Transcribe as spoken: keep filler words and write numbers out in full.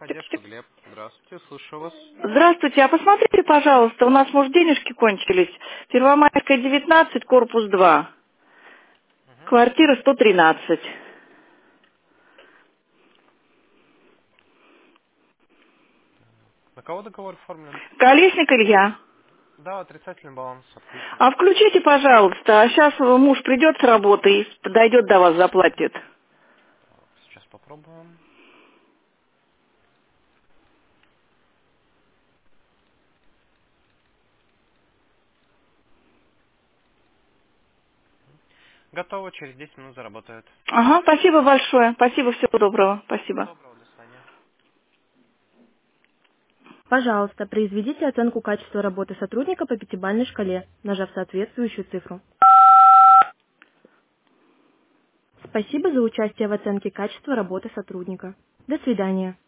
Одежка, Глеб. Здравствуйте, слушаю вас. Здравствуйте, а посмотрите, пожалуйста, у нас, может, денежки кончились. Первомайская, девятнадцать, корпус два. Мгм. Квартира сто тринадцать. На кого договор оформлен? Колесник Илья. Да, отрицательный баланс открытия. А включите, пожалуйста, а сейчас муж придет с работы и подойдет до вас, заплатит. Так, сейчас попробуем. Готово, через десять минут заработает. Ага, спасибо большое. Спасибо, всего доброго. Всего Спасибо. доброго, до свидания. Пожалуйста, произведите оценку качества работы сотрудника по пятибалльной шкале, нажав соответствующую цифру. Спасибо за участие в оценке качества работы сотрудника. До свидания.